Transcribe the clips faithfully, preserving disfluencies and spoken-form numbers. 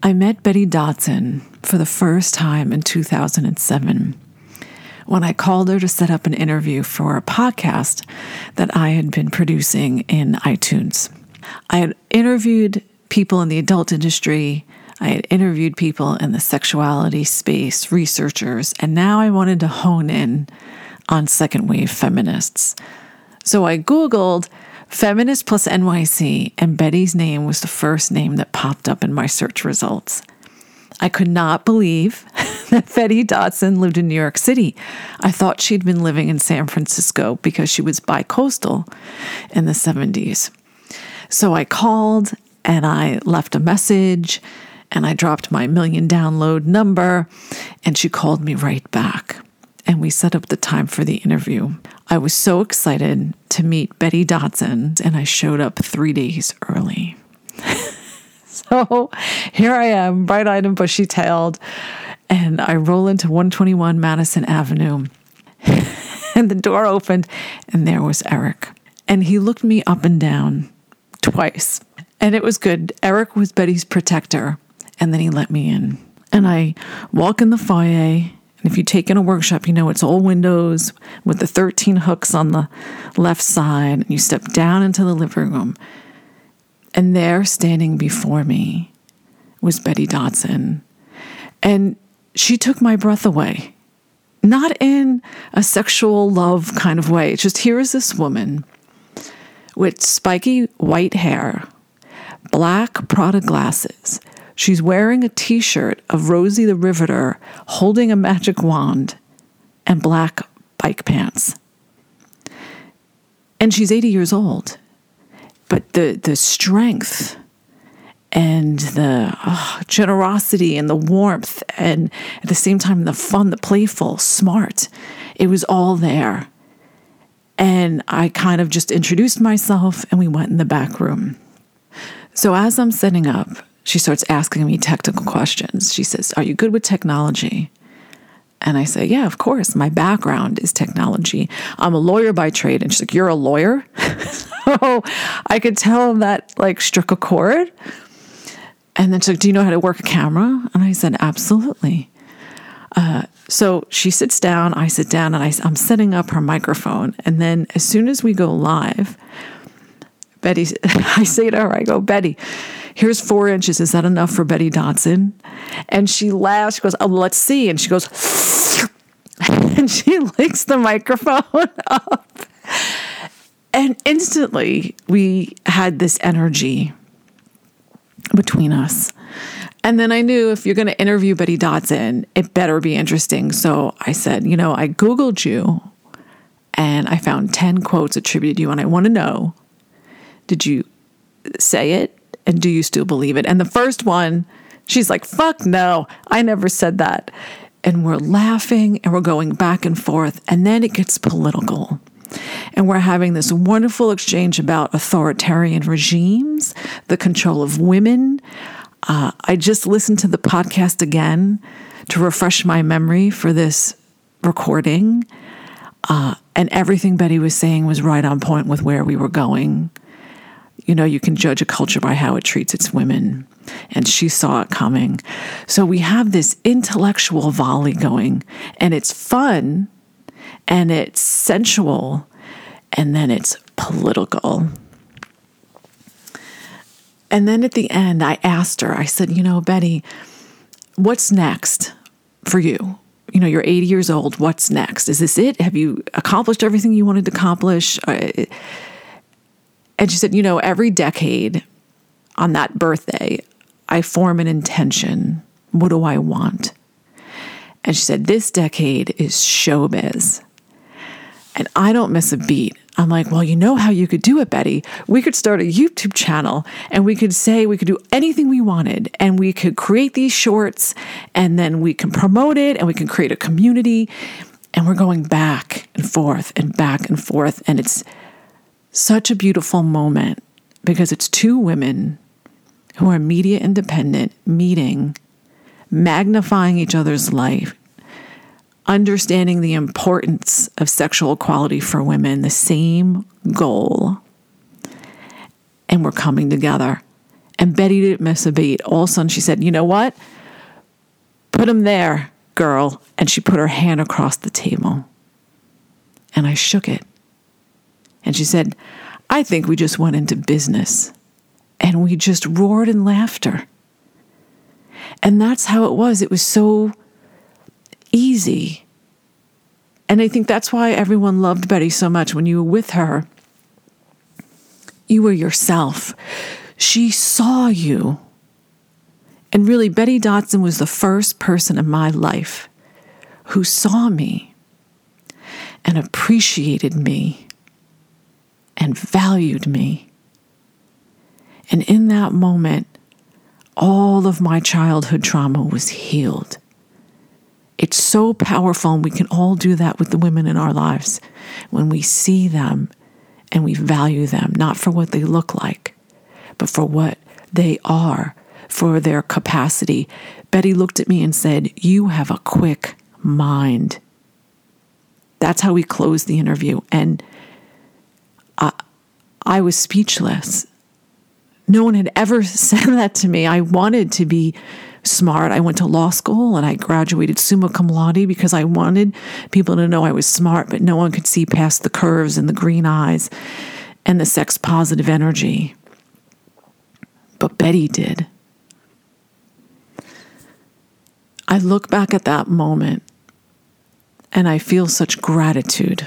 I met Betty Dodson for the first time in two thousand seven when I called her to set up an interview for a podcast that I had been producing in iTunes. I had interviewed people in the adult industry. I had interviewed people in the sexuality space, researchers, and now I wanted to hone in on second wave feminists. So I Googled Feminist plus N Y C, and Betty's name was the first name that popped up in my search results. I could not believe that Betty Dodson lived in New York City. I thought she'd been living in San Francisco because she was bi-coastal in the seventies. So I called and I left a message and I dropped my million download number and she called me right back. And we set up the time for the interview. I was so excited to meet Betty Dodson, and I showed up three days early. So here I am, bright-eyed and bushy-tailed, and I roll into one twenty-one Madison Avenue, and the door opened, and there was Eric. And he looked me up and down twice, and it was good. Eric was Betty's protector, and then he let me in. And I walk in the foyer. And if you take in a workshop, you know it's all windows with the thirteen hooks on the left side. And you step down into the living room. And there, standing before me, was Betty Dodson. And she took my breath away. Not in a sexual love kind of way. It's just, here is this woman with spiky white hair, black Prada glasses. She's wearing a t-shirt of Rosie the Riveter holding a magic wand and black bike pants. And she's eighty years old. But the, the strength and the oh, generosity and the warmth and at the same time the fun, the playful, smart, it was all there. And I kind of just introduced myself and we went in the back room. So as I'm setting up, she starts asking me technical questions. She says, "Are you good with technology?" And I say, "Yeah, of course. My background is technology. I'm a lawyer by trade." And she's like, "You're a lawyer?" So I could tell that like struck a chord. And then she's like, "Do you know how to work a camera?" And I said, "Absolutely." Uh, so she sits down, I sit down, and I, I'm setting up her microphone. And then as soon as we go live, Betty, I say to her, I go, "Betty, here's four inches. Is that enough for Betty Dodson?" And she laughs. She goes, "Oh, let's see." And she goes, and she licks the microphone up. And instantly we had this energy between us. And then I knew if you're going to interview Betty Dodson, it better be interesting. So I said, you know, I Googled you and I found ten quotes attributed to you. And I want to know, did you say it? And do you still believe it? And the first one, she's like, "Fuck no, I never said that." And we're laughing and we're going back and forth. And then it gets political. And we're having this wonderful exchange about authoritarian regimes, the control of women. Uh, I just listened to the podcast again to refresh my memory for this recording. Uh, and everything Betty was saying was right on point with where we were going. You know, you can judge a culture by how it treats its women. And she saw it coming. So we have this intellectual volley going. And it's fun. And it's sensual. And then it's political. And then at the end, I asked her, I said, you know, Betty, what's next for you? You know, you're eighty years old. What's next? Is this it? Have you accomplished everything you wanted to accomplish? And she said, you know, every decade on that birthday, I form an intention. What do I want? And she said, this decade is showbiz. And I don't miss a beat. I'm like, well, you know how you could do it, Betty. We could start a YouTube channel and we could say we could do anything we wanted and we could create these shorts and then we can promote it and we can create a community. And we're going back and forth and back and forth. And it's such a beautiful moment because it's two women who are media independent, meeting, magnifying each other's life, understanding the importance of sexual equality for women, the same goal, and we're coming together. And Betty didn't miss a beat. All of a sudden she said, you know what? Put him there, girl. And she put her hand across the table. And I shook it. And she said, I think we just went into business. And we just roared in laughter. And that's how it was. It was so easy. And I think that's why everyone loved Betty so much. When you were with her, you were yourself. She saw you. And really, Betty Dodson was the first person in my life who saw me and appreciated me and valued me. And in that moment, all of my childhood trauma was healed. It's so powerful, and we can all do that with the women in our lives when we see them and we value them, not for what they look like, but for what they are, for their capacity. Betty looked at me and said, you have a quick mind. That's how we closed the interview. And I, I was speechless. No one had ever said that to me. I wanted to be smart. I went to law school and I graduated summa cum laude because I wanted people to know I was smart, but no one could see past the curves and the green eyes and the sex positive energy. But Betty did. I look back at that moment and I feel such gratitude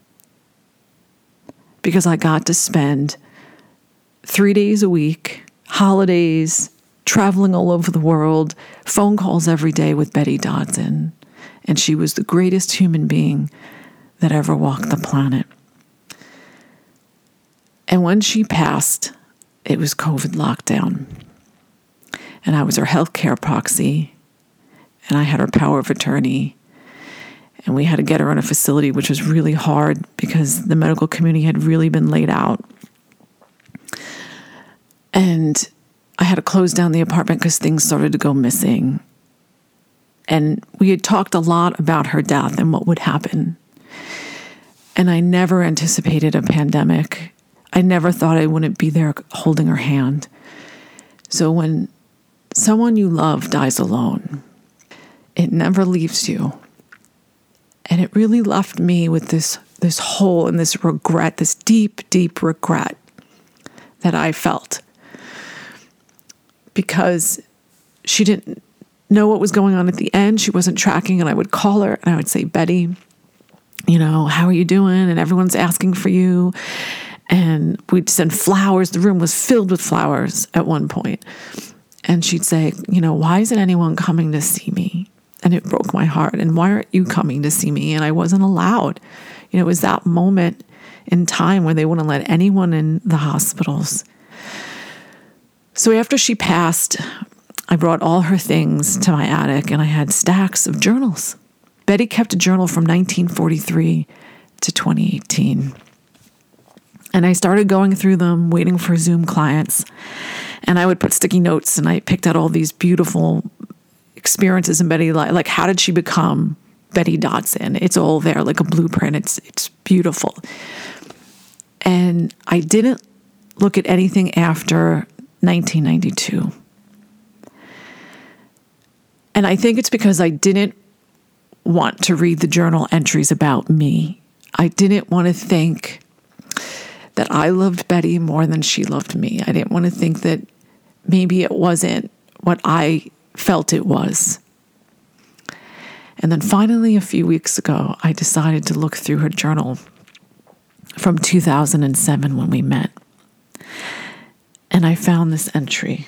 because I got to spend three days a week, holidays, traveling all over the world, phone calls every day with Betty Dodson. And she was the greatest human being that ever walked the planet. And when she passed, it was COVID lockdown. And I was her healthcare proxy. And I had her power of attorney. And we had to get her in a facility, which was really hard because the medical community had really been laid out. And I had to close down the apartment because things started to go missing. And we had talked a lot about her death and what would happen. And I never anticipated a pandemic. I never thought I wouldn't be there holding her hand. So when someone you love dies alone, it never leaves you. And it really left me with this, this hole and this regret, this deep, deep regret that I felt. Because she didn't know what was going on at the end. She wasn't tracking, and I would call her and I would say, Betty, you know, how are you doing? And everyone's asking for you. And we'd send flowers. The room was filled with flowers at one point. And she'd say, you know, why isn't anyone coming to see me? And it broke my heart. And why aren't you coming to see me? And I wasn't allowed. You know, it was that moment in time where they wouldn't let anyone in the hospitals. So after she passed, I brought all her things to my attic and I had stacks of journals. Betty kept a journal from nineteen forty-three to twenty eighteen. And I started going through them, waiting for Zoom clients. And I would put sticky notes and I picked out all these beautiful experiences in Betty life. Like, how did she become Betty Dodson? It's all there, like a blueprint. It's, it's beautiful. And I didn't look at anything after nineteen ninety-two. And I think it's because I didn't want to read the journal entries about me. I didn't want to think that I loved Betty more than she loved me. I didn't want to think that maybe it wasn't what I felt it was. And then finally, a few weeks ago, I decided to look through her journal from two thousand seven when we met. And I found this entry.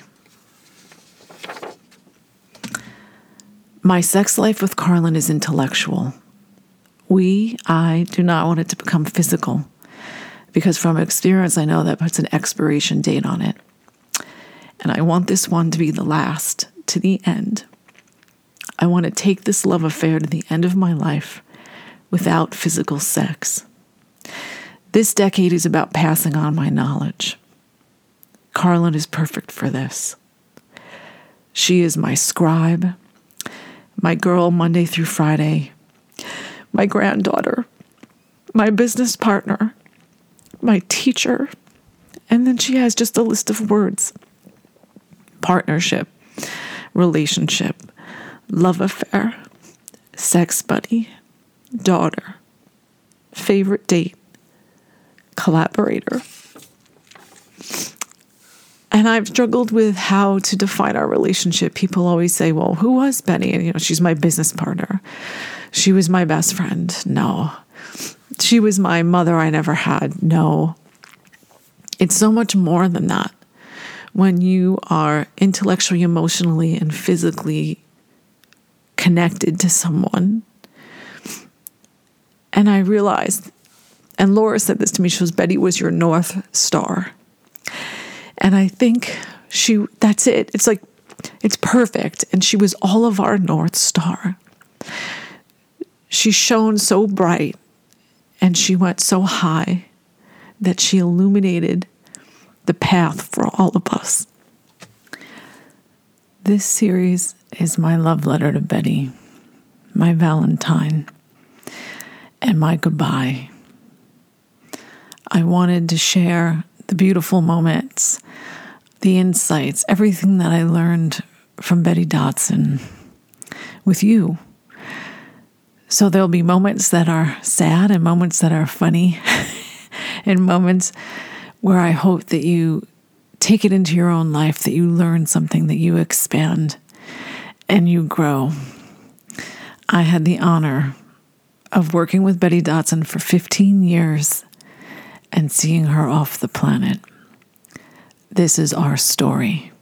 My sex life with Carlin is intellectual. We, I, do not want it to become physical because from experience, I know that puts an expiration date on it. And I want this one to be the last, to the end. I want to take this love affair to the end of my life without physical sex. This decade is about passing on my knowledge. Carlin is perfect for this. She is my scribe, my girl Monday through Friday, my granddaughter, my business partner, my teacher, and then she has just a list of words. partnership, relationship, love affair, sex buddy, daughter, favorite date, collaborator. And I've struggled with how to define our relationship. People always say, well, who was Betty? And, you know, she's my business partner. She was my best friend. No. She was my mother I never had. No. It's so much more than that. When you are intellectually, emotionally, and physically connected to someone. And I realized, and Laura said this to me, she goes, Betty was your North Star. And I think she, that's it. It's like, it's perfect. And she was all of our North Star. She shone so bright and she went so high that she illuminated the path for all of us. This series is my love letter to Betty, my Valentine, and my goodbye. I wanted to share the beautiful moments, the insights, everything that I learned from Betty Dodson with you. So there'll be moments that are sad and moments that are funny and moments where I hope that you take it into your own life, that you learn something, that you expand and you grow. I had the honor of working with Betty Dodson for fifteen years and seeing her off the planet. This is our story.